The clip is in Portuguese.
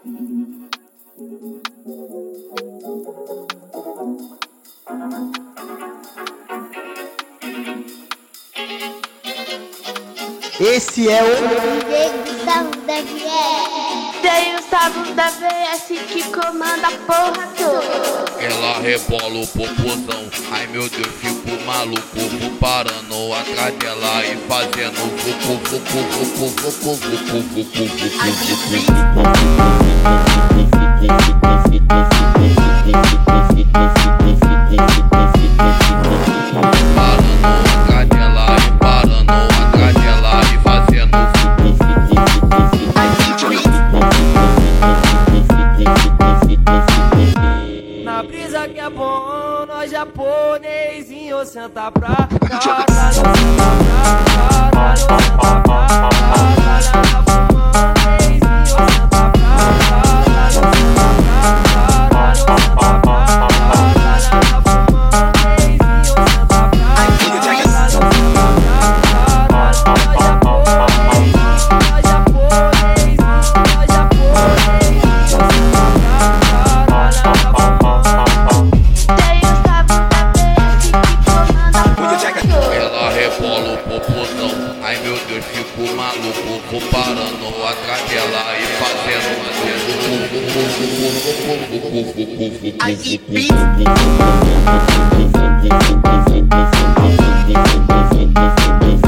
Esse é o Gustavo da VS. Tem o Gustavo da VS que comanda a porra toda. Ela rebola o popozão, ai meu Deus, fico maluco. Vou parando atrás dela e fazendo vucu, vucu, vucu, vucu, vucu, vucu, na brisa que é bom, nós japonesinho senta pra caralho, senta pra caralho, senta pra caralho, na fumanezinho senta pra caralho, senta pra caralho, senta pra caralho, na fumanezinho senta pra caralho, senta pra caralho, nós japonesinho, nós japonesinho senta pra caralho, na ela rebola o popozão, ai meu Deus, fico maluco. Vou parando atrás dela e fazendo